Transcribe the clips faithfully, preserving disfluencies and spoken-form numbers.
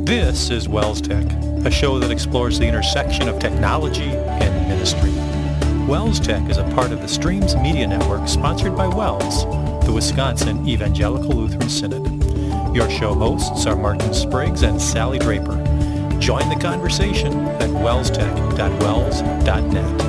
This is Wells Tech, a show that explores the intersection of technology and ministry. Wells Tech is a part of the Streams Media Network sponsored by Wells, the Wisconsin Evangelical Lutheran Synod. Your show hosts are Martin Spriggs and Sally Draper. Join the conversation at wells tech dot wells dot net.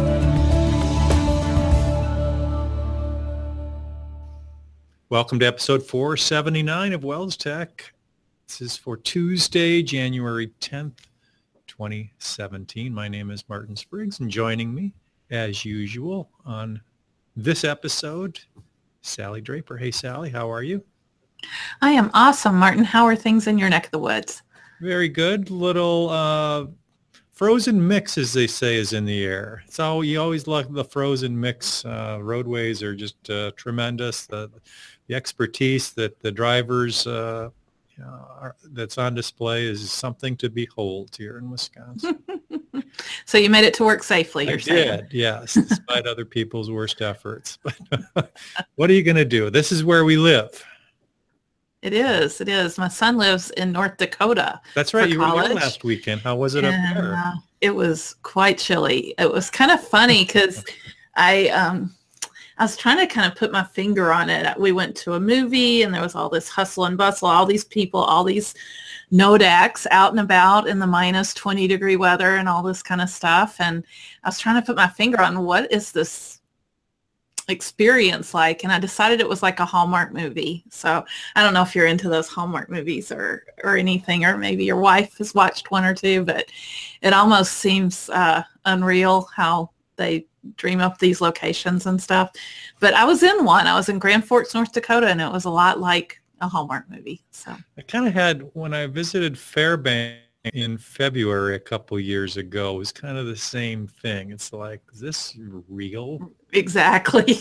Welcome to episode four seventy-nine of Wells Tech. This is for Tuesday, January tenth, twenty seventeen. My name is Martin Spriggs, and joining me, as usual, on this episode, Sally Draper. Hey, Sally, how are you? I am awesome, Martin. How are things in your neck of the woods? Very good. Little uh, frozen mix, as they say, is in the air. It's all, you always love the frozen mix. Uh, roadways are just uh, tremendous. The, the expertise that the drivers uh, you know, are, that's on display is something to behold here in Wisconsin. So you made it to work safely, you're I saying? did, yes, despite other people's worst efforts. But what are you going to do? This is where we live. It is. It is. My son lives in North Dakota. That's right. You college. were there last weekend. How was it and, up there? Uh, it was quite chilly. It was kind of funny because I um, I was trying to kind of put my finger on it. We went to a movie and there was all this hustle and bustle, all these people, all these Nodaks out and about in the minus twenty degree weather and all this kind of stuff. And I was trying to put my finger on what is this experience like, and I decided it was like a Hallmark movie. So I don't know if you're into those Hallmark movies or or anything, or maybe your wife has watched one or two, but it almost seems uh unreal how they dream up these locations and stuff. But I was in one. I was in Grand Forks, North Dakota, and it was a lot like a Hallmark movie. So I kind of had, when I visited Fairbanks in February a couple years ago, it was kind of the same thing. It's like, is this real? Exactly.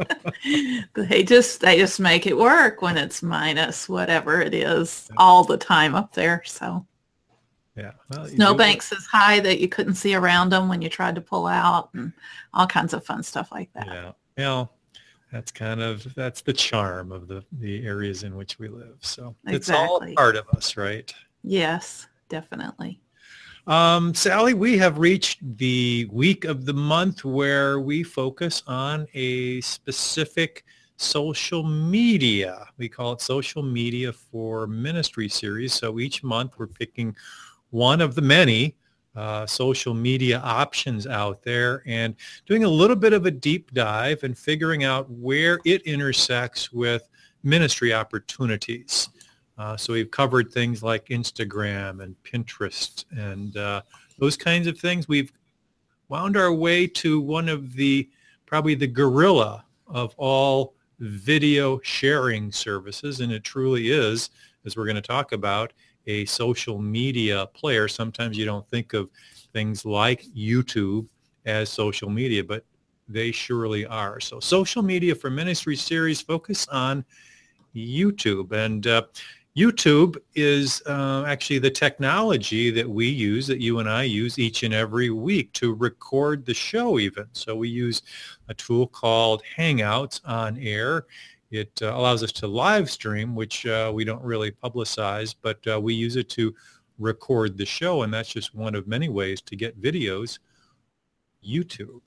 they just they just make it work when it's minus whatever it is all the time up there. So yeah, well, snowbanks is high that you couldn't see around them when you tried to pull out, and all kinds of fun stuff like that. Yeah, well, that's kind of that's the charm of the the areas in which we live. So exactly. It's all a part of us, right? Yes, definitely. Um, Sally, we have reached the week of the month where we focus on a specific social media. We call it Social Media for Ministry series. So each month we're picking one of the many uh, social media options out there and doing a little bit of a deep dive and figuring out where it intersects with ministry opportunities. Uh, so we've covered things like Instagram and Pinterest and uh, those kinds of things. We've wound our way to one of the, probably the gorilla of all video sharing services, and it truly is, as we're going to talk about, a social media player. Sometimes you don't think of things like YouTube as social media, but they surely are. So Social Media for Ministry series focus on YouTube. And uh, YouTube is uh, actually the technology that we use, that you and I use each and every week to record the show even. So we use a tool called Hangouts on air. It uh, allows us to live stream, which uh, we don't really publicize, but uh, we use it to record the show, and that's just one of many ways to get videos. YouTube.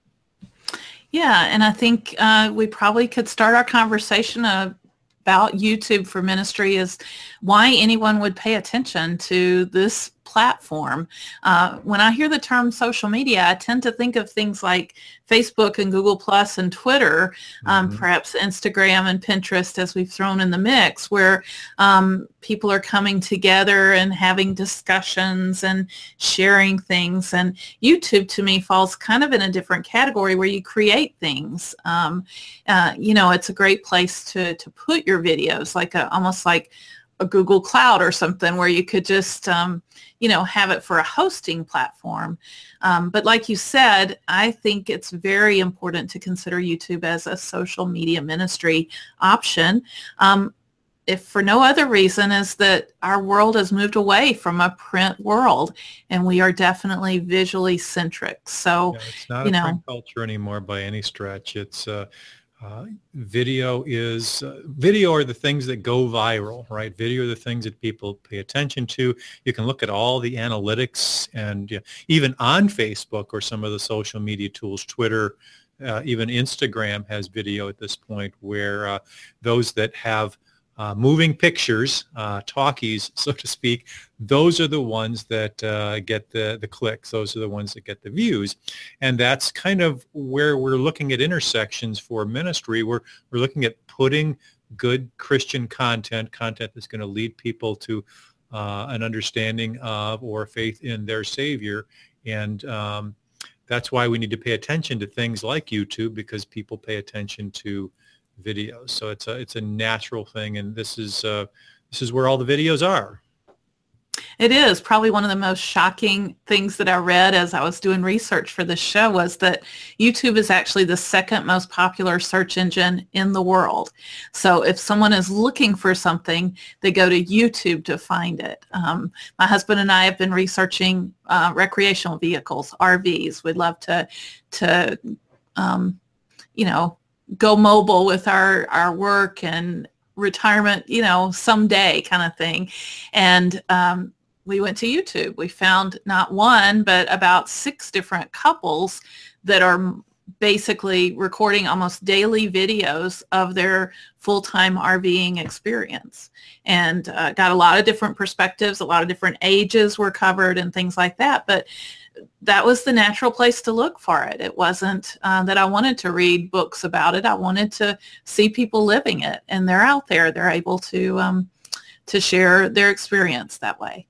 Yeah, and I think uh, we probably could start our conversation uh, about YouTube for Ministry is why anyone would pay attention to this platform. Uh, when I hear the term social media, I tend to think of things like Facebook and Google Plus and Twitter, um, mm-hmm. perhaps Instagram and Pinterest as we've thrown in the mix, where um, people are coming together and having discussions and sharing things. And YouTube to me falls kind of in a different category where you create things. Um, uh, you know, it's a great place to, to put your videos, like a, almost like a Google Cloud or something where you could just, um, you know, have it for a hosting platform. Um, but like you said, I think it's very important to consider YouTube as a social media ministry option. Um, if for no other reason is that our world has moved away from a print world and we are definitely visually centric. So, yeah, it's not you a know, print culture anymore by any stretch. It's, uh, Uh, video is uh, video are the things that go viral, right? Video are the things that people pay attention to. You can look at all the analytics, and you know, even on Facebook or some of the social media tools, Twitter, uh, even Instagram has video at this point, where uh, those that have uh, moving pictures, uh, talkies, so to speak, those are the ones that uh, get the, the clicks. Those are the ones that get the views. And that's kind of where we're looking at intersections for ministry. We're, we're looking at putting good Christian content, content that's going to lead people to uh, an understanding of or faith in their Savior. And um, that's why we need to pay attention to things like YouTube, because people pay attention to videos. So it's a it's a natural thing, and this is uh, this is where all the videos are. It is probably one of the most shocking things that I read as I was doing research for this show was that YouTube is actually the second most popular search engine in the world. So if someone is looking for something, they go to YouTube to find it. Um, my husband and I have been researching uh, recreational vehicles, R Vs. We'd love to, to um, you know, go mobile with our, our work and retirement, you know, someday kind of thing. And um, we went to YouTube. We found not one, but about six different couples that are basically recording almost daily videos of their full-time RVing experience, and uh, got a lot of different perspectives. A lot of different ages were covered and things like that. But that was the natural place to look for it. It wasn't uh, that I wanted to read books about it. I wanted to see people living it, and they're out there. They're able to um, to share their experience that way.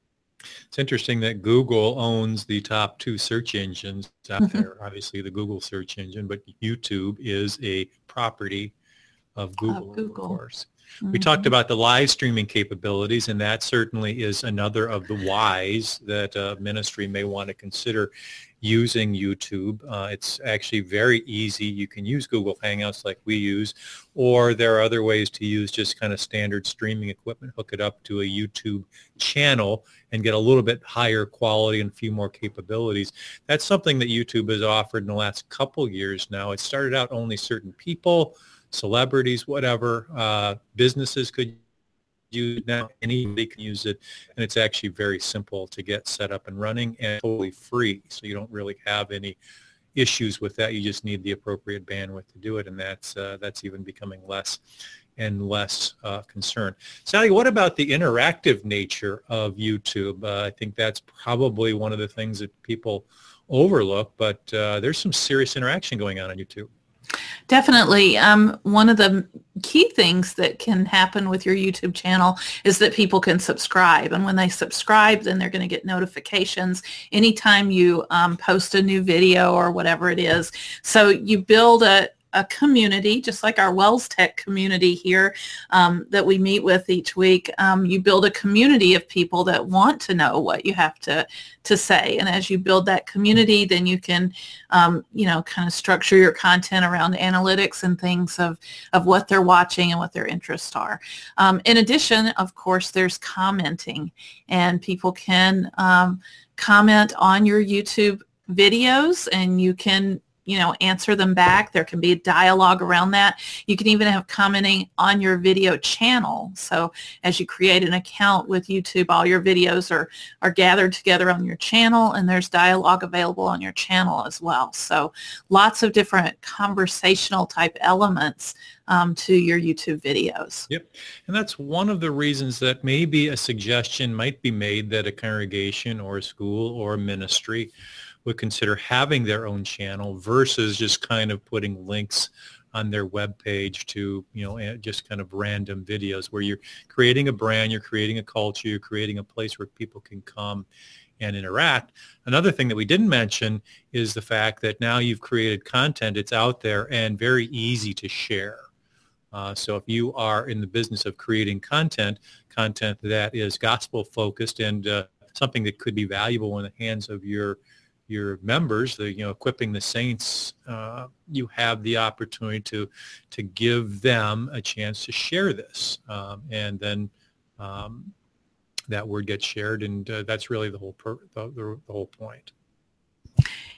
It's interesting that Google owns the top two search engines out Mm-hmm. there. Obviously, the Google search engine, but YouTube is a property of Google, Of Google. of course. Mm-hmm. We talked about the live streaming capabilities, and that certainly is another of the whys that uh, ministry may want to consider using YouTube. Uh, it's actually very easy. You can use Google Hangouts like we use, or there are other ways to use just kind of standard streaming equipment, hook it up to a YouTube channel and get a little bit higher quality and a few more capabilities. That's something that YouTube has offered in the last couple years now. It started out only certain people, celebrities, whatever, uh, businesses could use it. Now anybody can use it, and it's actually very simple to get set up and running and totally free. So you don't really have any issues with that. You just need the appropriate bandwidth to do it, and that's uh, that's even becoming less and less uh, concern. Sally, what about the interactive nature of YouTube? Uh, I think that's probably one of the things that people overlook, but uh, there's some serious interaction going on on YouTube. Definitely. Um, one of the key things that can happen with your YouTube channel is that people can subscribe. And when they subscribe, then they're going to get notifications anytime you um, post a new video or whatever it is. So you build a, a community, just like our Wells Tech community here um, that we meet with each week. Um, you build a community of people that want to know what you have to, to say. And as you build that community, then you can, um, you know, kind of structure your content around analytics and things of, of what they're watching and what their interests are. Um, in addition, of course, there's commenting, and people can um, comment on your YouTube videos, and you can you know, answer them back. There can be a dialogue around that. You can even have commenting on your video channel. So as you create an account with YouTube, all your videos are, are gathered together on your channel, and there's dialogue available on your channel as well. So lots of different conversational type elements um, to your YouTube videos. Yep. And that's one of the reasons that maybe a suggestion might be made that a congregation or a school or a ministry would consider having their own channel versus just kind of putting links on their web page to, you know, just kind of random videos where you're creating a brand, you're creating a culture, you're creating a place where people can come and interact. Another thing that we didn't mention is the fact that now you've created content, it's out there and very easy to share. Uh, so if you are in the business of creating content, content that is gospel focused and uh, something that could be valuable in the hands of your your members, the, you know, equipping the saints, uh, you have the opportunity to to give them a chance to share this, um, and then um, that word gets shared, and uh, that's really the whole per- the, the, the whole point.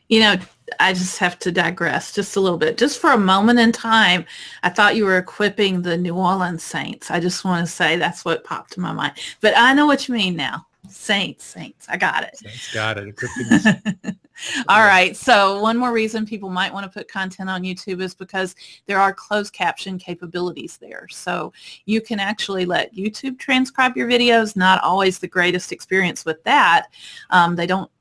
You know, I just have to digress just a little bit. Just for a moment in time, I thought you were equipping the New Orleans Saints. I just want to say that's what popped to my mind. But I know what you mean now. Saints, Saints. I got it. Saints, got it. Equipping the All right. So one more reason people might want to put content on YouTube is because there are closed caption capabilities there. So you can actually let YouTube transcribe your videos. Not always the greatest experience with that. Um, they don't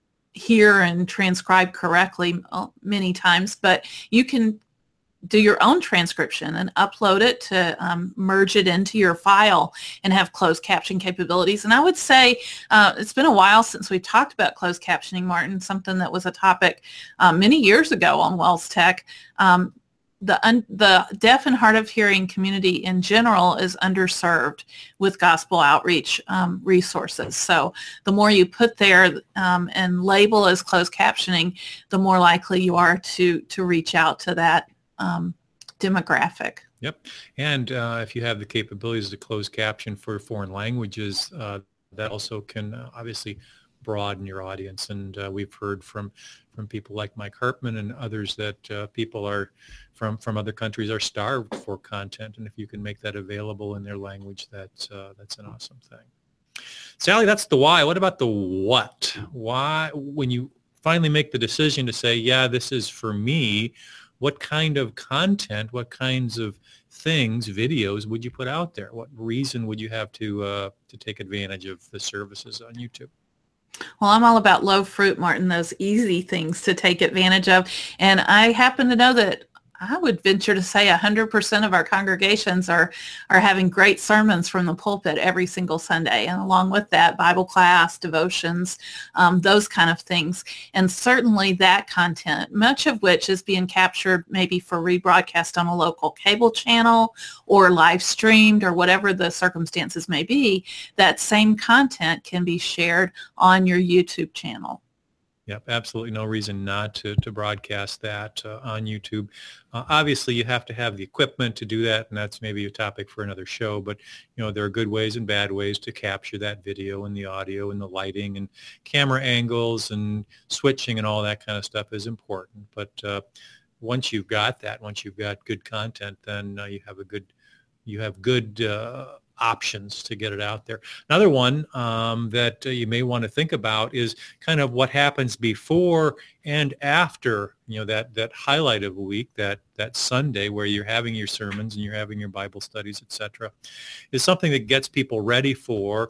hear and transcribe correctly many times, but you can do your own transcription and upload it to um, merge it into your file and have closed caption capabilities. And I would say uh, it's been a while since we talked about closed captioning, Martin, something that was a topic uh, many years ago on Wells Tech. Um, The, un, the deaf and hard of hearing community in general is underserved with gospel outreach um, resources. So the more you put there um, and label as closed captioning, the more likely you are to to reach out to that um, demographic. Yep. And uh, if you have the capabilities to close caption for foreign languages, uh, that also can uh, obviously broaden your audience. And uh, we've heard from from people like Mike Hartman and others that uh, people are from from other countries are starved for content, and if you can make that available in their language, that's uh, that's an awesome thing. Sally, that's the why. What about the what? Why, when you finally make the decision to say, yeah, this is for me, what kind of content, what kinds of things, videos would you put out there? What reason would you have to uh, to take advantage of the services on YouTube? Well, I'm all about low fruit, Martin, those easy things to take advantage of. And I happen to know that I would venture to say one hundred percent of our congregations are, are having great sermons from the pulpit every single Sunday. And along with that, Bible class, devotions, um, those kind of things. And certainly that content, much of which is being captured maybe for rebroadcast on a local cable channel or live streamed or whatever the circumstances may be, that same content can be shared on your YouTube channel. Yep, absolutely no reason not to, to broadcast that uh, on YouTube. Uh, obviously, you have to have the equipment to do that, and that's maybe a topic for another show. But, you know, there are good ways and bad ways to capture that video and the audio and the lighting and camera angles and switching and all that kind of stuff is important. But uh, once you've got that, once you've got good content, then uh, you have a good, you have good uh, options to get it out there. Another one um, that uh, you may want to think about is kind of what happens before and after, you know, that that highlight of a week, that that Sunday where you're having your sermons and you're having your Bible studies, et cetera, is something that gets people ready for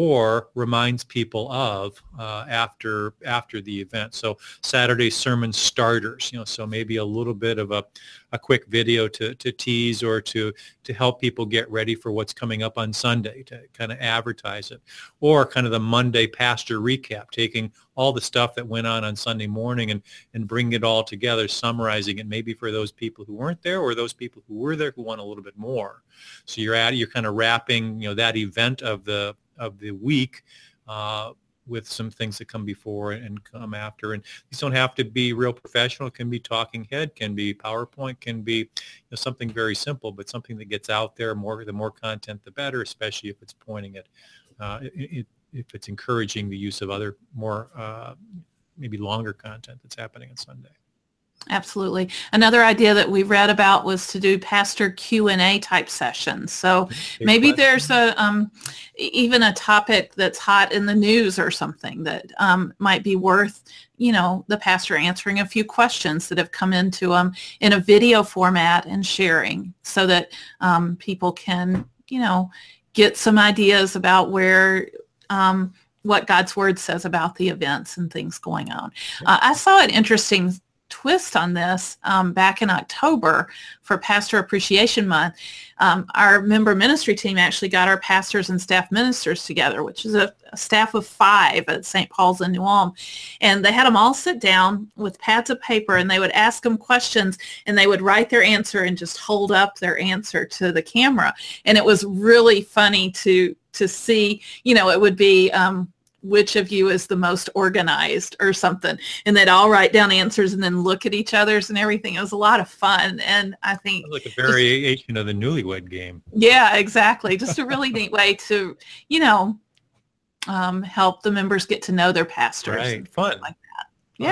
or reminds people of uh, after after the event. So Saturday sermon starters, you know, so maybe a little bit of a, a quick video to, to tease or to, to help people get ready for what's coming up on Sunday, to kind of advertise it. Or kind of the Monday pastor recap, taking all the stuff that went on on Sunday morning and, and bringing it all together, summarizing it maybe for those people who weren't there or those people who were there who want a little bit more. So you're at, you're kind of wrapping, you know, that event of the of the week uh, with some things that come before and come after. And these don't have to be real professional. It can be talking head, can be PowerPoint, can be, you know, something very simple, but something that gets out there. More, the more content, the better, especially if it's pointing at, uh, it, it, if it's encouraging the use of other more, uh, maybe longer content that's happening on Sunday. Absolutely. Another idea that we read about was to do pastor Q and A type sessions. So Great maybe question. there's a um, even a topic that's hot in the news or something that um, might be worth, you know, the pastor answering a few questions that have come into him in a video format and sharing so that um, people can, you know, get some ideas about where um, what God's word says about the events and things going on. Uh, I saw an interesting twist on this um, back in October for Pastor Appreciation Month. Um, our member ministry team actually got our pastors and staff ministers together, which is a, a staff of five at Saint Paul's in New Ulm. And they had them all sit down with pads of paper and they would ask them questions and they would write their answer and just hold up their answer to the camera. And it was really funny to to see, you know, it would be um, which of you is the most organized or something. And they'd all write down answers and then look at each other's and everything. It was a lot of fun. And I think Like a variation just, of the newlywed game. Yeah, exactly. Just a really neat way to, you know, um, help the members get to know their pastors. Right. Fun. Like that. Fun. Yeah.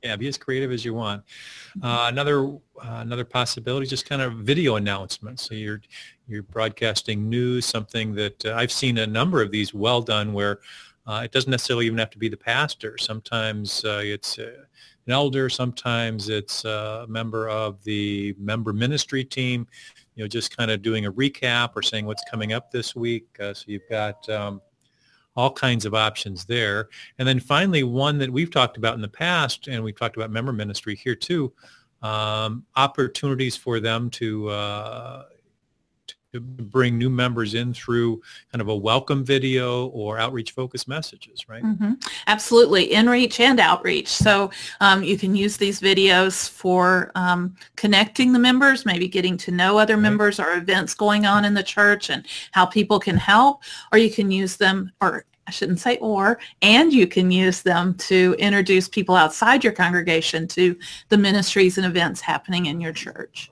Yeah, be as creative as you want. Uh, another uh, another possibility, just kind of video announcements. So you're you're broadcasting news, something that uh, I've seen a number of these well done, where uh, it doesn't necessarily even have to be the pastor. Sometimes uh, it's uh, an elder. Sometimes it's a member of the member ministry team. You know, just kind of doing a recap or saying what's coming up this week. Uh, so you've got um, all kinds of options there. And then finally, one that we've talked about in the past, and we've talked about member ministry here too, um, opportunities for them to, uh, to bring new members in through kind of a welcome video or outreach focused messages, right? Mm-hmm. Absolutely. Inreach and outreach. So um, you can use these videos for um, connecting the members, maybe getting to know other Right. members or events going on in the church and how people can help, or you can use them, or I shouldn't say or, and you can use them to introduce people outside your congregation to the ministries and events happening in your church.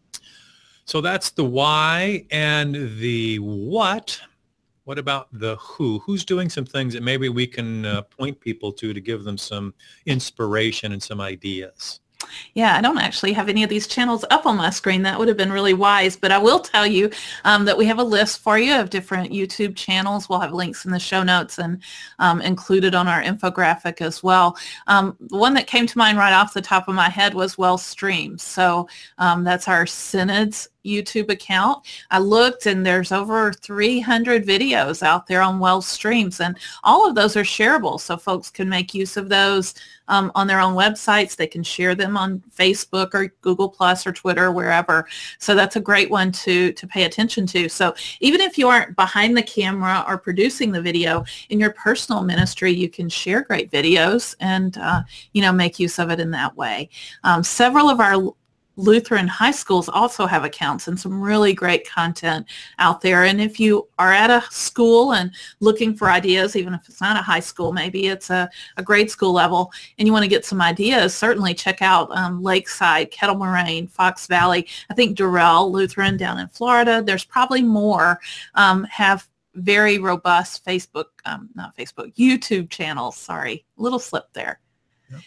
So that's the why and the what. What about the who? Who's doing some things that maybe we can uh, point people to to give them some inspiration and some ideas? Yeah, I don't actually have any of these channels up on my screen. That would have been really wise, but I will tell you um, that we have a list for you of different YouTube channels. We'll have links in the show notes and um, included on our infographic as well. Um, the one that came to mind right off the top of my head was Wellstream. So um, that's our Synods YouTube account. I looked and there's over three hundred videos out there on Wellstreams, and all of those are shareable, so folks can make use of those um, on their own websites. They can share them on Facebook or Google Plus or Twitter, wherever. So that's a great one to to pay attention to. So even if you aren't behind the camera or producing the video, in your personal ministry, you can share great videos and uh, you know, make use of it in that way. Um, several of our Lutheran high schools also have accounts and some really great content out there. And if you are at a school and looking for ideas, even if it's not a high school, maybe it's a, a grade school level, and you want to get some ideas, certainly check out um, Lakeside, Kettle Moraine, Fox Valley. I think Durrell Lutheran down in Florida. There's probably more, um, have very robust Facebook, um, not Facebook, YouTube channels. Sorry, little slip there. Yep.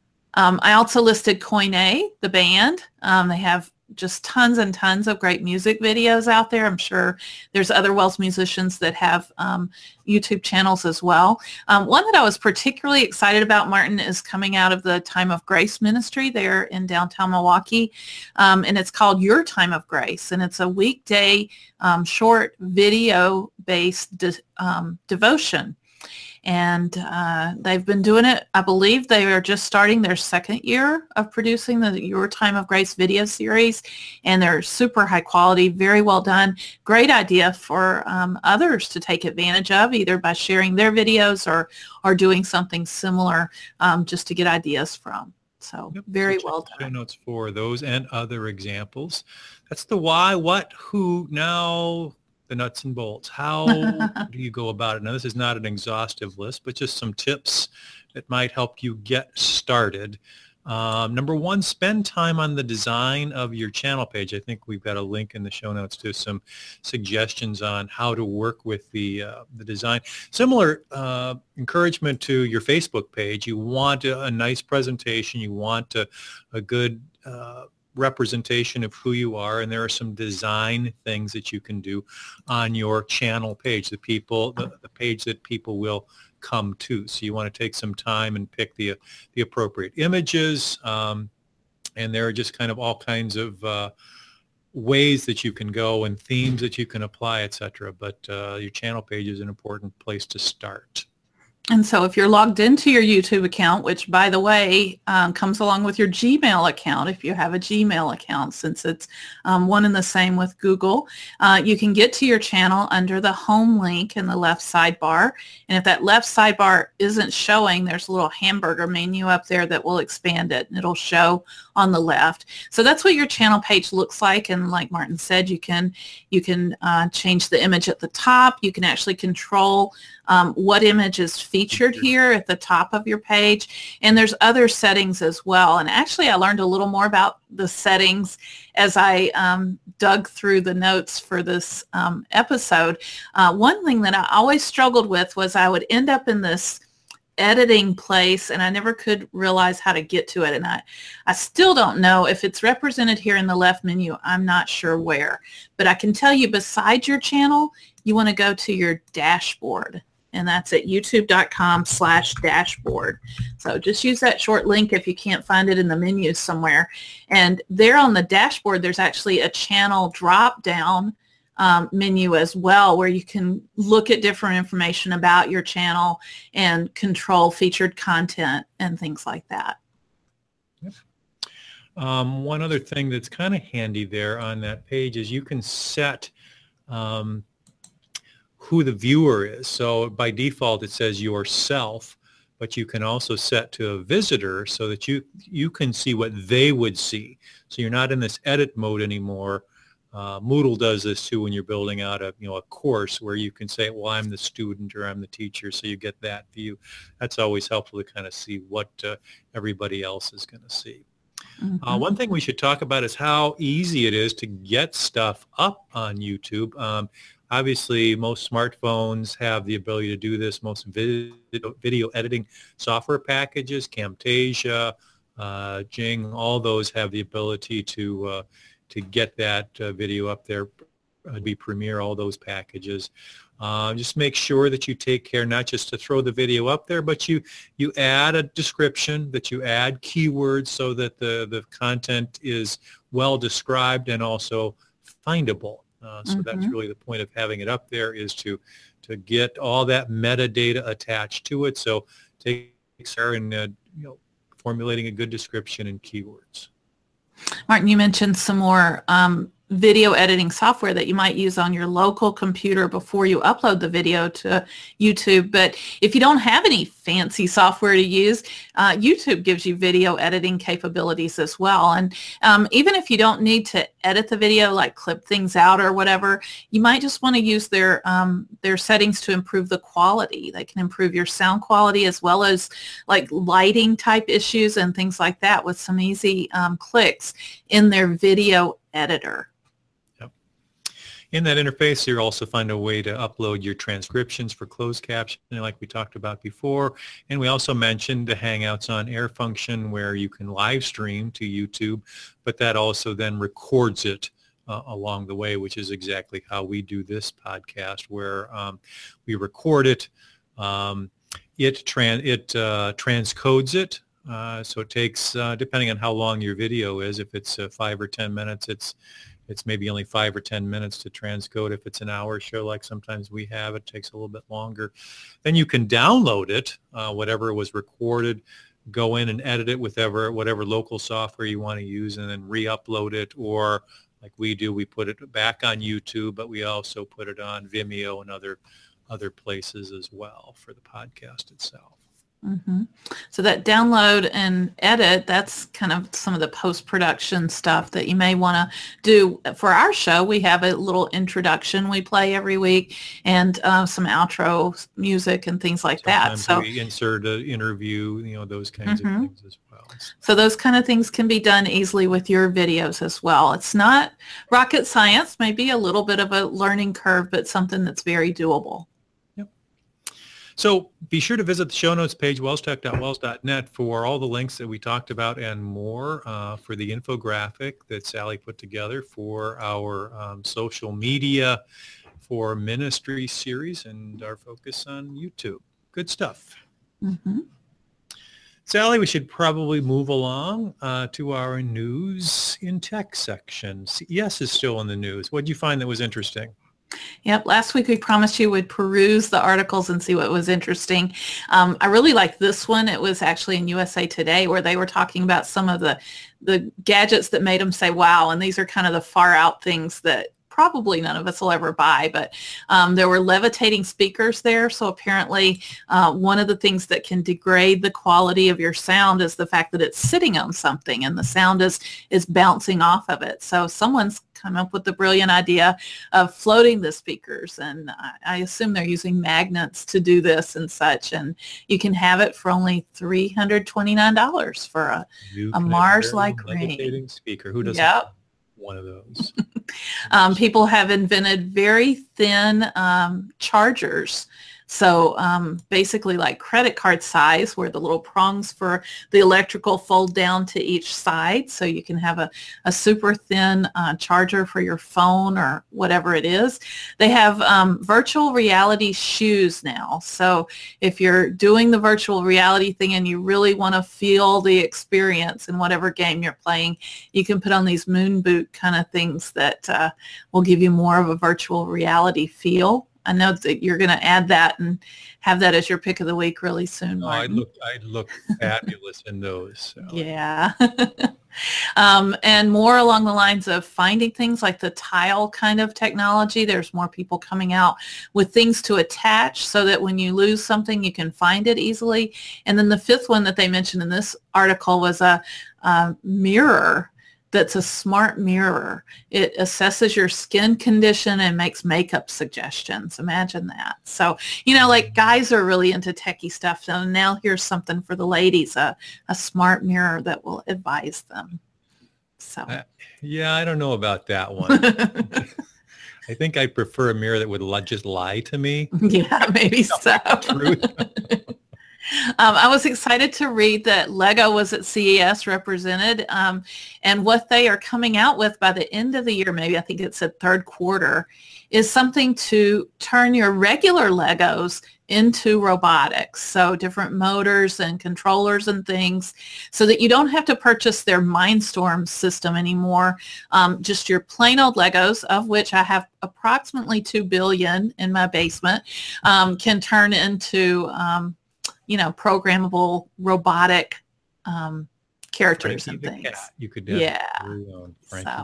Um, I also listed Koine, the band. Um, they have just tons and tons of great music videos out there. I'm sure there's other Wells musicians that have um, YouTube channels as well. Um, one that I was particularly excited about, Martin, is coming out of the Time of Grace ministry there in downtown Milwaukee. Um, and it's called Your Time of Grace. And it's a weekday um, short video-based de- um, devotion. And uh, they've been doing it. I believe they are just starting their second year of producing the Your Time of Grace video series, and they're super high quality, very well done. Great idea for um, others to take advantage of, either by sharing their videos or or doing something similar, um, just to get ideas from. So Yep. very So well check the show done. notes for those and other examples. That's the why, what, who. Now the nuts and bolts. How do you go about it? Now, this is not an exhaustive list, but just some tips that might help you get started. Um, number one, spend time on the design of your channel page. I think we've got a link in the show notes to some suggestions on how to work with the uh, the design. Similar uh, encouragement to your Facebook page. You want a, a nice presentation. You want a, a good uh, representation of who you are, and there are some design things that you can do on your channel page, the people the, the page that people will come to. So you want to take some time and pick the the appropriate images, um, and there are just kind of all kinds of uh, ways that you can go and themes that you can apply, et cetera. But uh, your channel page is an important place to start. And so if you're logged into your YouTube account, which, by the way, um, comes along with your Gmail account, if you have a Gmail account, since it's um, one and the same with Google, uh, you can get to your channel under the home link in the left sidebar. And if that left sidebar isn't showing, there's a little hamburger menu up there that will expand it, and it'll show on the left. So that's what your channel page looks like. And like Martin said, you can you can uh, change the image at the top. You can actually control um, what image is featured here at the top of your page. And there's other settings as well. And actually, I learned a little more about the settings as I um, dug through the notes for this um, episode. Uh, one thing that I always struggled with was I would end up in this editing place, and I never could realize how to get to it. And I, I still don't know if it's represented here in the left menu. I'm not sure where, but I can tell you beside your channel, you want to go to your dashboard, and that's at youtube.com slash dashboard. So just use that short link if you can't find it in the menu somewhere. And there on the dashboard, there's actually a channel drop down Um, menu as well, where you can look at different information about your channel and control featured content and things like that. Yep. Um, one other thing that's kind of handy there on that page is you can set um, who the viewer is. So by default, it says yourself, but you can also set to a visitor so that you, you can see what they would see. So you're not in this edit mode anymore. Uh, Moodle does this too when you're building out a you know a course where you can say, well, I'm the student or I'm the teacher, so you get that view. That's always helpful to kind of see what uh, everybody else is going to see. Mm-hmm. Uh, one thing we should talk about is how easy it is to get stuff up on YouTube. Um, obviously, most smartphones have the ability to do this. Most video, video editing software packages, Camtasia, uh, Jing, all those have the ability to uh, to get that uh, video up there, uh, be Premiere, all those packages. Uh, just make sure that you take care not just to throw the video up there, but you you add a description, that you add keywords so that the, the content is well described and also findable. Uh, so mm-hmm. that's really the point of having it up there, is to, to get all that metadata attached to it. So take care in uh, you know, formulating a good description and keywords. Martin, you mentioned some more um, video editing software that you might use on your local computer before you upload the video to YouTube. But if you don't have any fancy software to use, uh, YouTube gives you video editing capabilities as well. And um, even if you don't need to edit the video, like clip things out or whatever, you might just want to use their um, their settings to improve the quality. They can improve your sound quality as well as like lighting type issues and things like that with some easy um, clicks in their video editor. In that interface, you'll also find a way to upload your transcriptions for closed captioning like we talked about before. And we also mentioned the Hangouts on Air function where you can live stream to YouTube, but that also then records it uh, along the way, which is exactly how we do this podcast, where um, we record it. Um, it, tran it uh, transcodes it. Uh, so it takes, uh, depending on how long your video is, if it's uh, five or ten minutes, it's It's maybe only five or ten minutes to transcode. If it's an hour show, like sometimes we have, it takes a little bit longer. Then you can download it, uh, whatever was recorded, go in and edit it with whatever, whatever local software you want to use, and then re-upload it. Or like we do, we put it back on YouTube, but we also put it on Vimeo and other, other places as well for the podcast itself. Mm-hmm. So that download and edit, that's kind of some of the post-production stuff that you may want to do. For our show, we have a little introduction we play every week and uh, some outro music and things like Sometimes that. So we insert an interview, you know, those kinds mm-hmm. of things as well. So those kind of things can be done easily with your videos as well. It's not rocket science, maybe a little bit of a learning curve, but something that's very doable. So be sure to visit the show notes page, wells tech dot wells dot net, for all the links that we talked about and more, uh, for the infographic that Sally put together for our um, social media for ministry series and our focus on YouTube. Good stuff. Mm-hmm. Sally, we should probably move along uh, to our news in tech section. C E S is still in the news. What did you find that was interesting? Yep. Last week we promised you would peruse the articles and see what was interesting. Um, I really liked this one. It was actually in U S A Today where they were talking about some of the, the gadgets that made them say, wow, and these are kind of the far out things that probably none of us will ever buy, but um, there were levitating speakers there. So apparently uh, one of the things that can degrade the quality of your sound is the fact that it's sitting on something and the sound is, is bouncing off of it. So someone's come up with the brilliant idea of floating the speakers, and I, I assume they're using magnets to do this and such, and you can have it for only three hundred twenty-nine dollars for a, a Mars-like ring. Speaker. Who doesn't yep. have one of those? um, people have invented very thin um, chargers So um, basically like credit card size, where the little prongs for the electrical fold down to each side, so you can have a, a super thin uh, charger for your phone or whatever it is. They have um, virtual reality shoes now. So if you're doing the virtual reality thing and you really want to feel the experience in whatever game you're playing, you can put on these moon boot kind of things that uh, will give you more of a virtual reality feel. I know that you're going to add that and have that as your pick of the week really soon, Oh, I Martin. look, I look fabulous in those. So. Yeah. um, and more along the lines of finding things like the tile kind of technology. There's more people coming out with things to attach so that when you lose something, you can find it easily. And then the fifth one that they mentioned in this article was a, a mirror that's a smart mirror. It assesses your skin condition and makes makeup suggestions. Imagine that. So, you know, like guys are really into techie stuff. So now here's something for the ladies, a, a smart mirror that will advise them. So, uh, yeah, I don't know about that one. I think I prefer a mirror that would li- just lie to me. Yeah, maybe so. Truth. Um, I was excited to read that Lego was at C E S represented, um, and what they are coming out with by the end of the year, maybe I think it's a third quarter, is something to turn your regular Legos into robotics. So different motors and controllers and things, so that you don't have to purchase their Mindstorm system anymore. Um, just your plain old Legos, of which I have approximately two billion in my basement, um, can turn into um, you know, programmable robotic um, characters Frankie and things. Cat. You could yeah. Own Frankie so.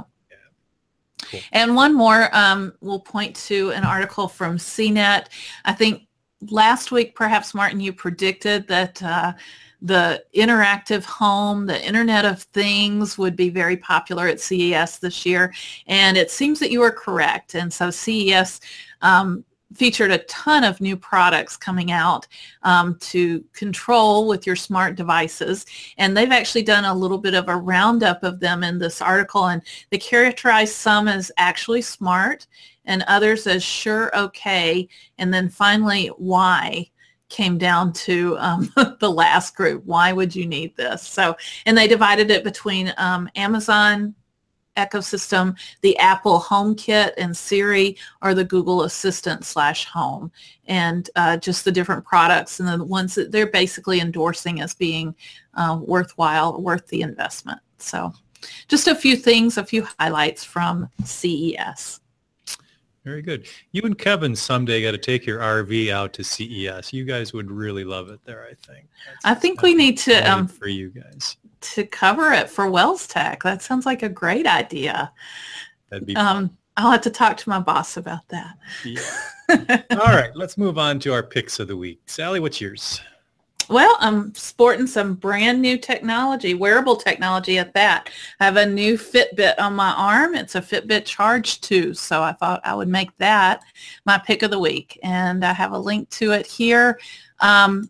Cool. And one more, um, we'll point to an article from C net. I think last week, perhaps, Martin, you predicted that uh, the interactive home, the Internet of Things, would be very popular at C E S this year. And it seems that you are correct. And so C E S um, featured a ton of new products coming out um, to control with your smart devices. And they've actually done a little bit of a roundup of them in this article. And they characterize some as actually smart and others as sure okay. And then finally, why came down to um, the last group. Why would you need this? So, and they divided it between um, Amazon ecosystem, the Apple HomeKit and Siri, or the Google Assistant slash Home, and uh, just the different products and the ones that they're basically endorsing as being uh, worthwhile, worth the investment. So just a few things, a few highlights from C E S. Very good. You and Kevin someday got to take your R V out to C E S. You guys would really love it there, I think. That's, I think we need to um, for you guys to cover it for Wells Tech. That sounds like a great idea. That'd be um, I'll have to talk to my boss about that. Yeah. All right, let's move on to our picks of the week. Sally, what's yours? Well, I'm sporting some brand new technology, wearable technology at that. I have a new Fitbit on my arm. It's a Fitbit Charge two, so I thought I would make that my pick of the week. And I have a link to it here. Um,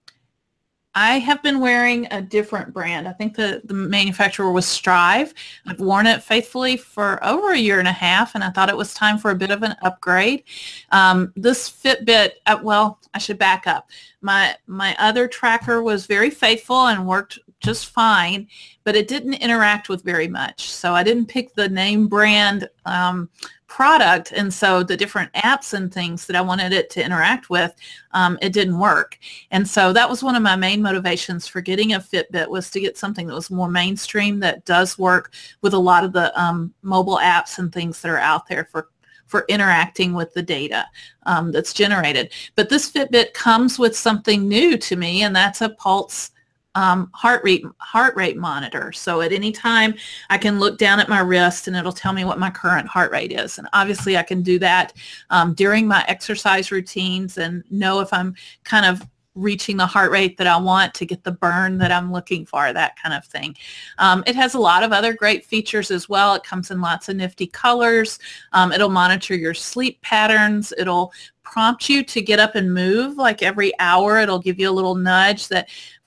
I have been wearing a different brand. I think the, the manufacturer was Strive. I've worn it faithfully for over a year and a half, and I thought it was time for a bit of an upgrade. Um, this Fitbit, uh, well, I should back up. My, my other tracker was very faithful and worked just fine, but it didn't interact with very much. So I didn't pick the name brand um, product, and so the different apps and things that I wanted it to interact with, um, it didn't work. And so that was one of my main motivations for getting a Fitbit, was to get something that was more mainstream, that does work with a lot of the um, mobile apps and things that are out there for for interacting with the data um, that's generated. But this Fitbit comes with something new to me, and that's a pulse Um, heart rate heart rate monitor. So at any time I can look down at my wrist and it'll tell me what my current heart rate is. And obviously I can do that um, during my exercise routines and know if I'm kind of reaching the heart rate that I want to get the burn that I'm looking for, that kind of thing. Um, it has a lot of other great features as well. It comes in lots of nifty colors. Um, it'll monitor your sleep patterns. It'll prompt you to get up and move like every hour. It'll give you a little nudge that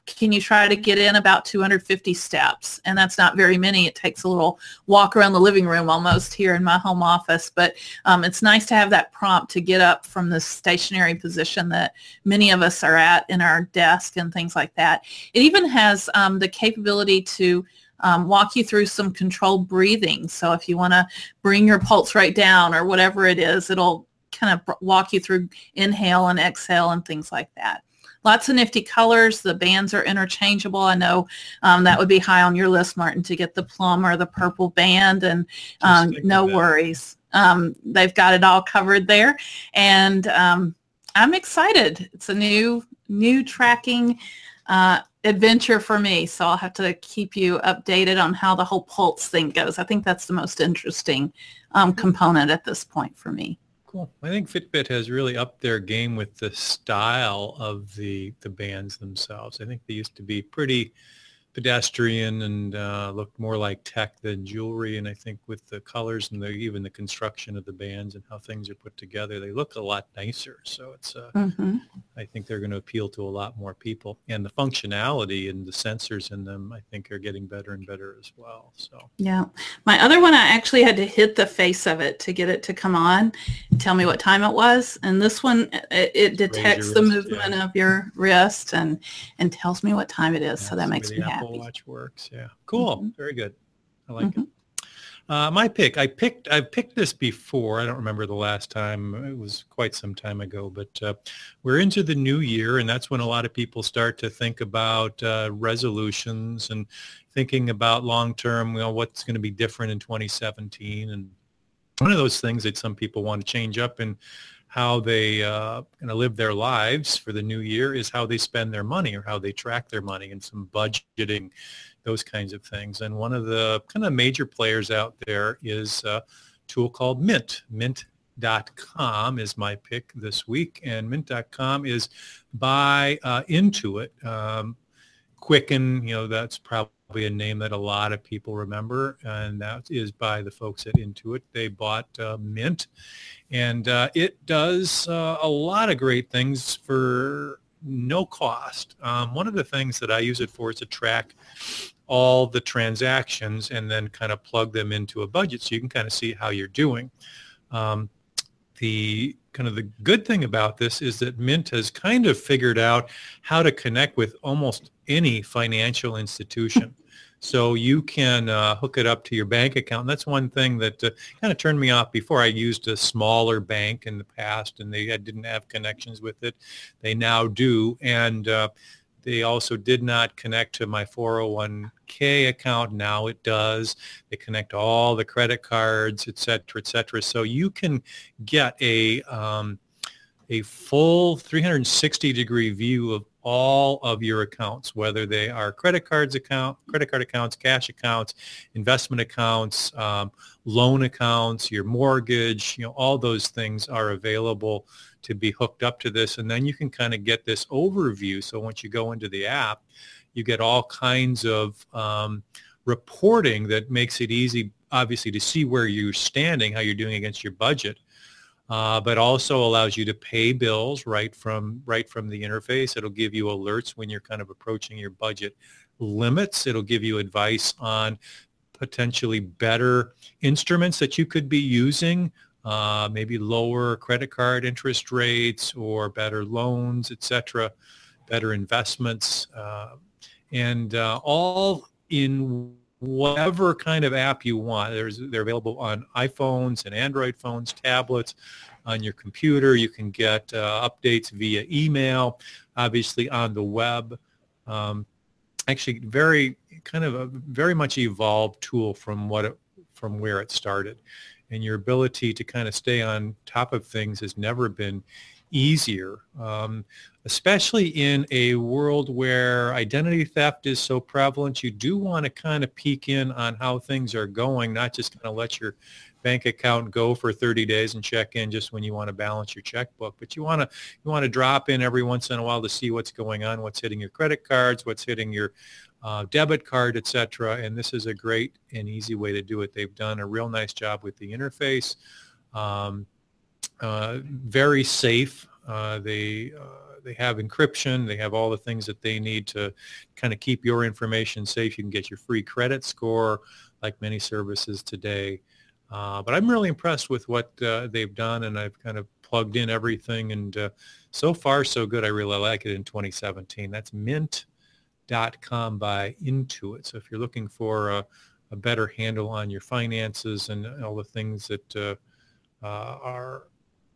can you try to get in about two hundred fifty steps? And that's not very many. It takes a little walk around the living room almost here in my home office. But um, it's nice to have that prompt to get up from the stationary position that many of us are at in our desk and things like that. It even has um, the capability to um, walk you through some controlled breathing. So if you want to bring your pulse rate down or whatever it is, it'll kind of walk you through inhale and exhale and things like that. Lots of nifty colors. The bands are interchangeable. I know um, that would be high on your list, Martin, to get the plum or the purple band, and um, no worries. Um, they've got it all covered there, and um, I'm excited. It's a new new tracking uh, adventure for me, so I'll have to keep you updated on how the whole pulse thing goes. I think that's the most interesting um, component at this point for me. Cool. I think Fitbit has really upped their game with the style of the the bands themselves. I think they used to be pretty pedestrian and uh, looked more like tech than jewelry. And I think with the colors and the, even the construction of the bands and how things are put together, they look a lot nicer. So it's, uh, mm-hmm. I think they're going to appeal to a lot more people. And the functionality and the sensors in them, I think, are getting better and better as well. So yeah, my other one, I actually had to hit the face of it to get it to come on and tell me what time it was. And this one, it, it detects the wrist, movement yeah. of your wrist and and tells me what time it is. Yeah, so that makes me happy. Apple Watch works. Yeah. Cool. Mm-hmm. Very good. I like mm-hmm. it. Uh, my pick, I picked, I've picked this before. I don't remember the last time. It was quite some time ago, but uh, we're into the new year, and that's when a lot of people start to think about uh, resolutions and thinking about long-term, you know, what's going to be different in twenty seventeen. And one of those things that some people want to change up in how they uh, going to live their lives for the new year is how they spend their money or how they track their money, and some budgeting, those kinds of things. And one of the kind of major players out there is a tool called Mint. Mint dot com is my pick this week, and Mint dot com is by uh, Intuit. Um, Quicken, you know, that's probably a name that a lot of people remember, and that is by the folks at Intuit. They bought uh, Mint, and uh, it does uh, a lot of great things for no cost. Um, one of the things that I use it for is to track all the transactions and then kind of plug them into a budget so you can kind of see how you're doing. Um, the kind of the good thing about this is that Mint has kind of figured out how to connect with almost any financial institution. So you can uh, hook it up to your bank account. And that's one thing that uh, kind of turned me off before. I used a smaller bank in the past, and they didn't have connections with it. They now do. And uh, they also did not connect to my four oh one k account. Now it does. They connect to all the credit cards, et cetera, et cetera. So you can get a, um, a full three hundred sixty degree view of all of your accounts, whether they are credit cards account, credit card accounts, cash accounts, investment accounts, um, loan accounts, your mortgage, you know, all those things are available to be hooked up to this. And then you can kind of get this overview. So once you go into the app, you get all kinds of um, reporting that makes it easy, obviously, to see where you're standing, how you're doing against your budget. Uh, but also allows you to pay bills right from right from the interface. It'll give you alerts when you're kind of approaching your budget limits. It'll give you advice on potentially better instruments that you could be using, uh, maybe lower credit card interest rates or better loans, et cetera, better investments, uh, and uh, all in whatever kind of app you want. There's, they're available on iPhones and Android phones, tablets, on your computer. You can get uh, updates via email, obviously on the web. Um, actually, very kind of a very much evolved tool from what it, from where it started. And your ability to kind of stay on top of things has never been easier, um, especially in a world where identity theft is so prevalent. You do want to kind of peek in on how things are going, not just kind of let your bank account go for thirty days and check in just when you want to balance your checkbook. But you want to you want to drop in every once in a while to see what's going on, what's hitting your credit cards, what's hitting your uh, debit card, et cetera. And this is a great and easy way to do it. They've done a real nice job with the interface. Um, Uh, very safe. Uh, they uh, they have encryption. They have all the things that they need to kind of keep your information safe. You can get your free credit score like many services today. Uh, but I'm really impressed with what uh, they've done, and I've kind of plugged in everything, and uh, so far so good. I really like it in twenty seventeen. That's mint dot com by Intuit. So if you're looking for a, a better handle on your finances and all the things that uh, uh, are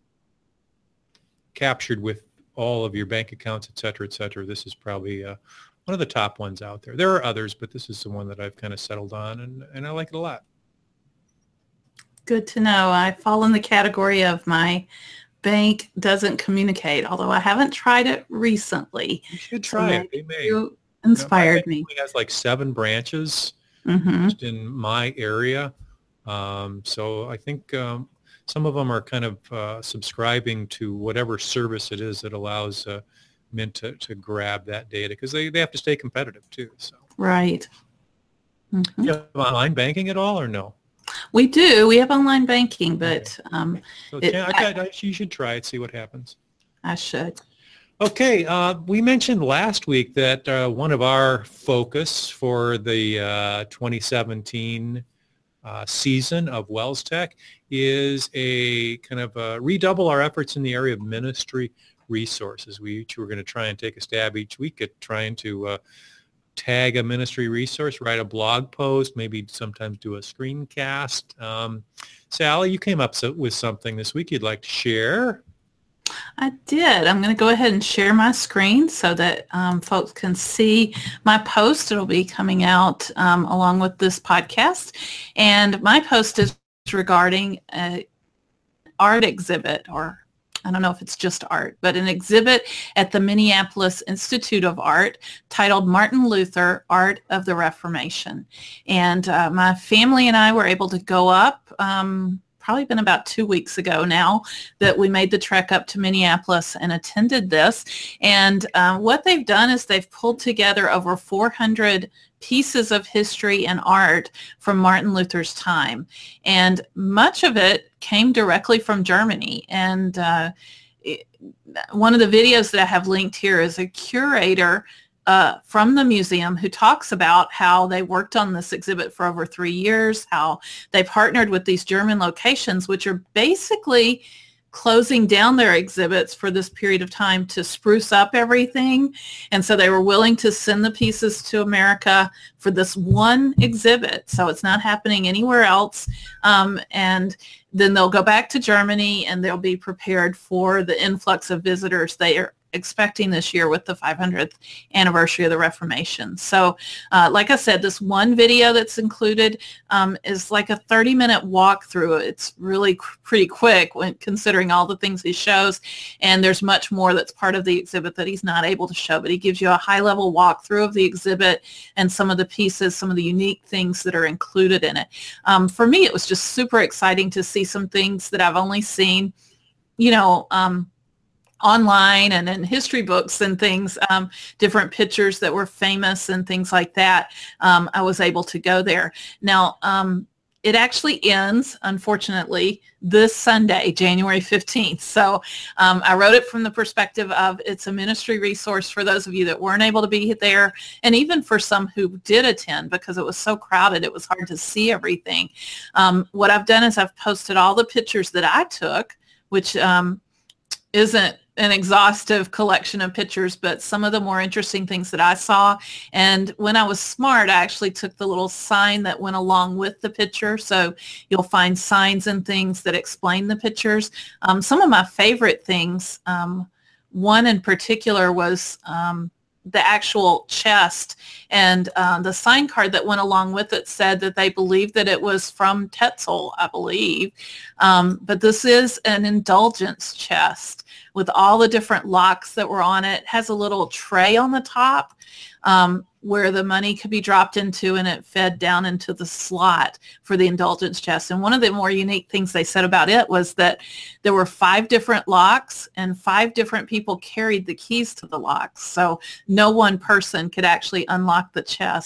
captured with all of your bank accounts, et cetera, et cetera, this is probably uh, one of the top ones out there. There are others, but this is the one that I've kind of settled on, and, and I like it a lot. Good to know. I fall in the category of my bank doesn't communicate, although I haven't tried it recently. You should try so it. They may. You inspired you know, me. It has like seven branches mm-hmm. just in my area. Um, so I think um, some of them are kind of uh, subscribing to whatever service it is that allows uh, Mint to, to grab that data, because they, they have to stay competitive too. So Right. Mm-hmm. You have online banking at all or no? We do. We have online banking, but um, so it, I, I, I, you should try it, see what happens. I should. Okay, uh, we mentioned last week that uh, one of our focus for the uh, twenty seventeen uh, season of Wells Tech is a kind of uh, redouble our efforts in the area of ministry resources. We each were going to try and take a stab each week at trying to uh, tag a ministry resource, write a blog post, maybe sometimes do a screencast. Um, Sally, you came up so, with something this week you'd like to share. I did. I'm going to go ahead and share my screen so that um, folks can see my post. It'll be coming out um, along with this podcast. And my post is regarding an art exhibit, or I don't know if it's just art, but an exhibit at the Minneapolis Institute of Art titled Martin Luther, Art of the Reformation. And uh, my family and I were able to go up, um, probably been about two weeks ago now that we made the trek up to Minneapolis and attended this. And uh, what they've done is they've pulled together over four hundred pieces of history and art from Martin Luther's time. And much of it came directly from Germany. And uh, it, one of the videos that I have linked here is a curator uh, from the museum who talks about how they worked on this exhibit for over three years, how they partnered with these German locations, which are basically closing down their exhibits for this period of time to spruce up everything. And so they were willing to send the pieces to America for this one exhibit. So it's not happening anywhere else. Um, and then they'll go back to Germany and they'll be prepared for the influx of visitors they are expecting this year with the five hundredth anniversary of the Reformation. So uh, like I said, this one video that's included um, is like a thirty minute walkthrough. It's really c- pretty quick when considering all the things he shows, and there's much more that's part of the exhibit that he's not able to show, but he gives you a high level walkthrough of the exhibit and some of the pieces, some of the unique things that are included in it. Um, for me, it was just super exciting to see some things that I've only seen, you know, um, online and in history books and things, um, different pictures that were famous and things like that. Um, I was able to go there. Now, um, it actually ends, unfortunately, this Sunday, January fifteenth. So um, I wrote it from the perspective of it's a ministry resource for those of you that weren't able to be there, and even for some who did attend, because it was so crowded, it was hard to see everything. Um, what I've done is I've posted all the pictures that I took, which um, isn't an exhaustive collection of pictures, but some of the more interesting things that I saw. And when I was smart, I actually took the little sign that went along with the picture. So you'll find signs and things that explain the pictures. Um, some of my favorite things, um, one in particular was um, the actual chest, and uh, the sign card that went along with it said that they believed that it was from Tetzel, I believe. Um, but this is an indulgence chest with all the different locks that were on it. It has a little tray on the top um, where the money could be dropped into, and it fed down into the slot for the indulgence chest. And one of the more unique things they said about it was that there were five different locks and five different people carried the keys to the locks. So no one person could actually unlock the chest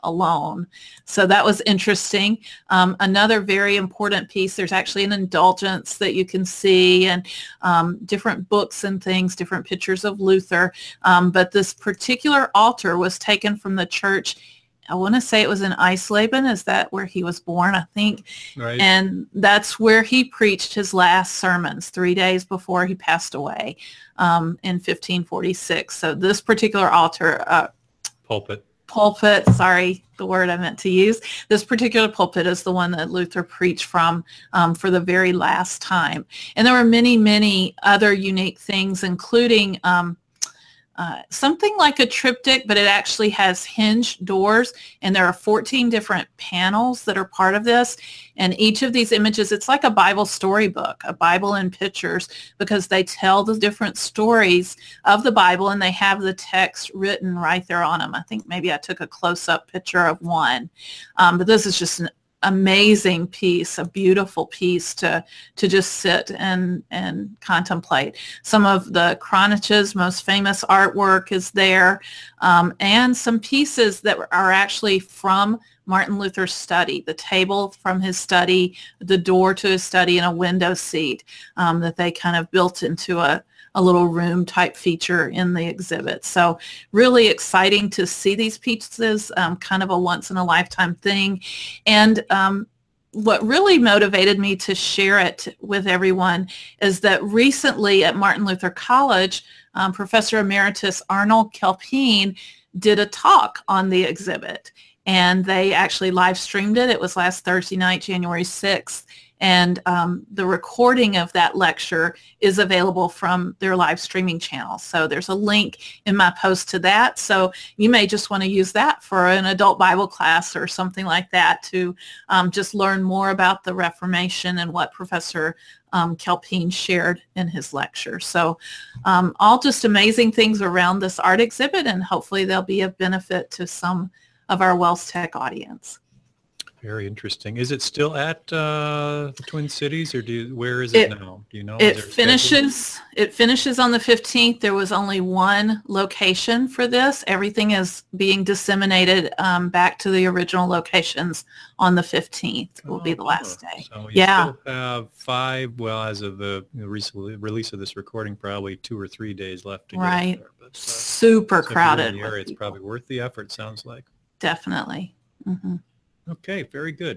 alone. So that was interesting. Um, another very important piece, there's actually an indulgence that you can see, and um, different books and things, different pictures of Luther. Um, but this particular altar was taken from the church. I want to say it was in Eisleben. Is that where he was born, I think? Right. And that's where he preached his last sermons three days before he passed away um, in fifteen forty-six. So this particular altar, uh, pulpit, pulpit, sorry, the word I meant to use, this particular pulpit is the one that Luther preached from um, for the very last time. And there were many, many other unique things, including um, Uh, something like a triptych, but it actually has hinged doors, and there are fourteen different panels that are part of this. And each of these images, it's like a Bible storybook, a Bible in pictures, because they tell the different stories of the Bible, and they have the text written right there on them. I think maybe I took a close-up picture of one, um, but this is just an amazing piece, a beautiful piece to to just sit and and contemplate. Some of the Kronich's most famous artwork is there, um, and some pieces that are actually from Martin Luther's study, the table from his study, the door to his study, and a window seat um, that they kind of built into a a little room type feature in the exhibit. So really exciting to see these pieces, um, kind of a once in a lifetime thing. And um, what really motivated me to share it with everyone is that recently at Martin Luther College, um, Professor Emeritus Arnold Kelpien did a talk on the exhibit, and they actually live streamed it. It was last Thursday night, January sixth. And um, the recording of that lecture is available from their live streaming channel. So there's a link in my post to that. So you may just want to use that for an adult Bible class or something like that to um, just learn more about the Reformation and what Professor um, Kelpien shared in his lecture. So um, all just amazing things around this art exhibit, and hopefully they'll be of benefit to some of our Wells Tech audience. Very interesting. Is it still at uh, the Twin Cities, or do you, where is it, it now? Do you know? It finishes. It finishes on the fifteenth. There was only one location for this. Everything is being disseminated um, back to the original locations on the fifteenth. Will oh, be the last day. So you yeah. still have five. Well, as of the recent release of this recording, probably two or three days left to right. get there. But, uh, super so crowded. In the area, it's probably worth the effort. Sounds like. Definitely. Mm-hmm. Okay, very good.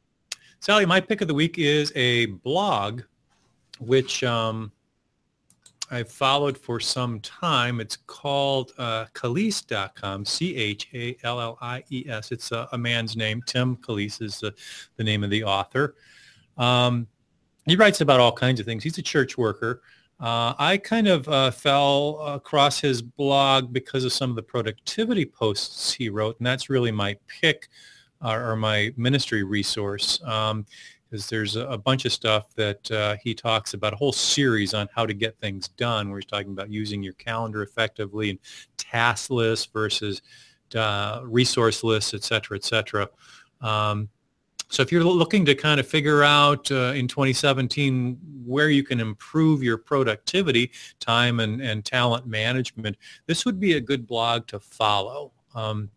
Sally, my pick of the week is a blog which um, I've followed for some time. It's called uh, Challies dot com, C H A L L I E S. It's a, a man's name. Tim Challies is the, the name of the author. Um, he writes about all kinds of things. He's a church worker. Uh, I kind of uh, fell across his blog because of some of the productivity posts he wrote, and that's really my pick. Or my ministry resource, because um, there's a, a bunch of stuff that uh, he talks about, a whole series on how to get things done, where he's talking about using your calendar effectively and task lists versus uh, resource lists, et cetera, et cetera. Um, so if you're looking to kind of figure out uh, in twenty seventeen where you can improve your productivity, time and, and talent management, this would be a good blog to follow. Um,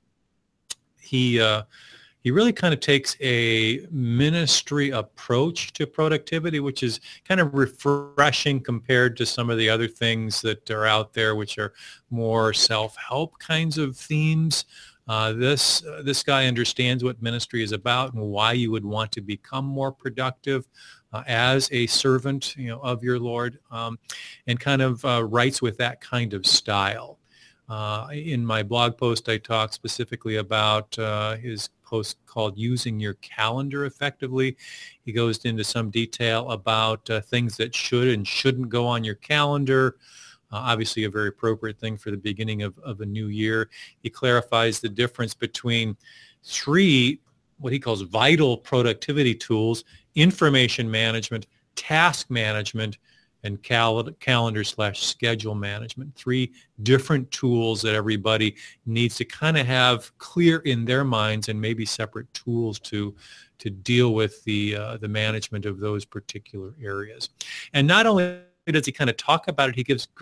he uh, He really kind of takes a ministry approach to productivity, which is kind of refreshing compared to some of the other things that are out there, which are more self-help kinds of themes. Uh, this uh, this guy understands what ministry is about and why you would want to become more productive uh, as a servant, you know, of your Lord, um, and kind of uh, writes with that kind of style. Uh, in my blog post, I talk specifically about uh, his post called Using Your Calendar Effectively. He goes into some detail about uh, things that should and shouldn't go on your calendar. Uh, obviously, a very appropriate thing for the beginning of, of a new year. He clarifies the difference between three, what he calls vital productivity tools: information management, task management, and cal- calendar slash schedule management. Three different tools that everybody needs to kind of have clear in their minds, and maybe separate tools to to deal with the uh, the management of those particular areas. And not only does he kind of talk about it, he gives great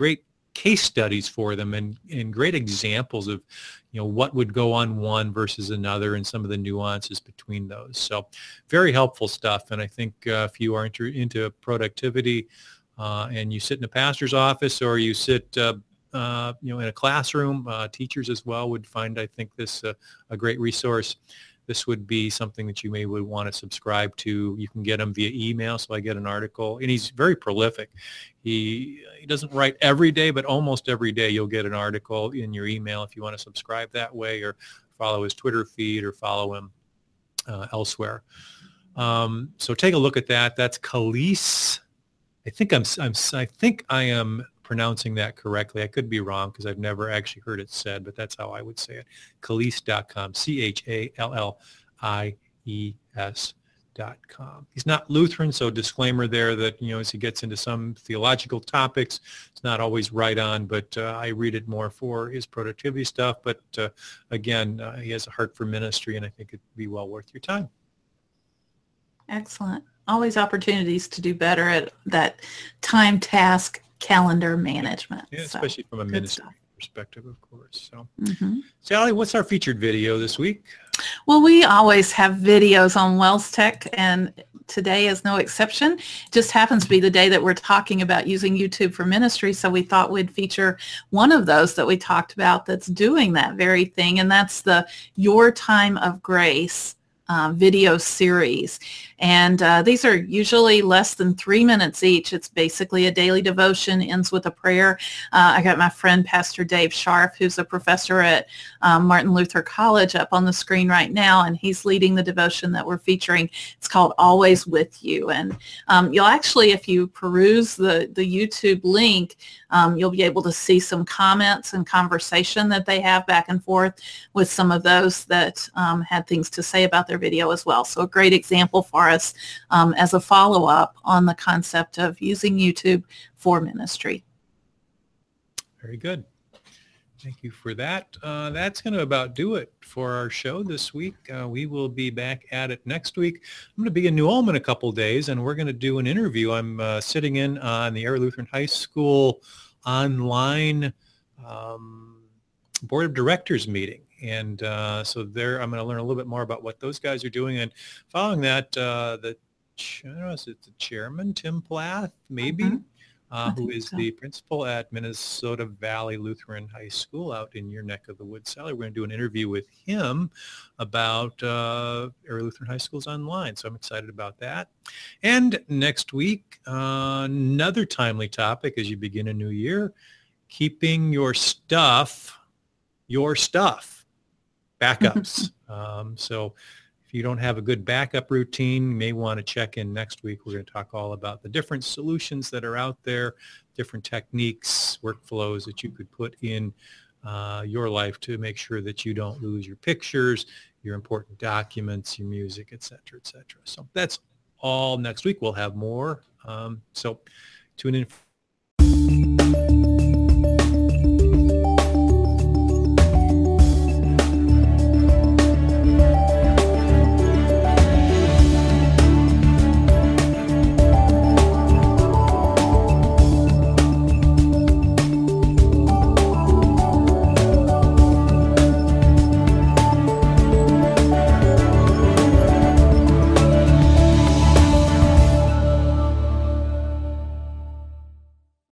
case studies for them and, and great examples of, you know, what would go on one versus another and some of the nuances between those. So very helpful stuff. And I think uh, if you are into, into productivity uh, and you sit in a pastor's office or you sit, uh, uh, you know, in a classroom, uh, teachers as well would find, I think, this uh, a great resource. This would be something that you may would want to subscribe to. You can get him via email. So I get an article, and he's very prolific. He he doesn't write every day, but almost every day you'll get an article in your email if you want to subscribe that way, or follow his Twitter feed, or follow him uh, elsewhere. Um, so take a look at that. That's Khalees. I think I'm, I'm I think I am pronouncing that correctly. I could be wrong because I've never actually heard it said, but that's how I would say it. Khalees dot com, C H A L L I E S dot com. He's not Lutheran, so disclaimer there that, you know, as he gets into some theological topics, it's not always right on, but uh, I read it more for his productivity stuff. But uh, again, uh, he has a heart for ministry, and I think it'd be well worth your time. Excellent. Always opportunities to do better at that time task calendar management. Yeah, so, especially from a ministry stuff. perspective, of course. So, mm-hmm. Sally, what's our featured video this week? Well, we always have videos on Wells Tech, and today is no exception. It just happens to be the day that we're talking about using YouTube for ministry, so we thought we'd feature one of those that we talked about that's doing that very thing, and that's the Your Time of Grace Uh, video series. And uh, these are usually less than three minutes each. It's basically a daily devotion, ends with a prayer. Uh, I got my friend Pastor Dave Scharf, who's a professor at um, Martin Luther College, up on the screen right now, and he's leading the devotion that we're featuring. It's called Always With You. And um, you'll actually, if you peruse the, the YouTube link, um, you'll be able to see some comments and conversation that they have back and forth with some of those that um, had things to say about their video as well. So a great example for us um, as a follow-up on the concept of using YouTube for ministry. Very good. Thank you for that. Uh, that's going to about do it for our show this week. Uh, we will be back at it next week. I'm going to be in New Ulm in a couple days, and we're going to do an interview. I'm uh, sitting in on the Air Lutheran High School online um, Board of Directors meeting. And uh, so there, I'm going to learn a little bit more about what those guys are doing. And following that, uh, the I don't know, is it the chairman, Tim Plath, maybe, mm-hmm. uh, who is so. the principal at Minnesota Valley Lutheran High School out in your neck of the woods, Sally. We're going to do an interview with him about uh, Air Lutheran High Schools online. So I'm excited about that. And next week, uh, another timely topic as you begin a new year, keeping your stuff, your stuff. Backups. um, so if you don't have a good backup routine, you may want to check in next week. We're going to talk all about the different solutions that are out there, different techniques, workflows that you could put in uh, your life to make sure that you don't lose your pictures, your important documents, your music, et cetera, et cetera. So that's all next week. We'll have more. Um, so tune in.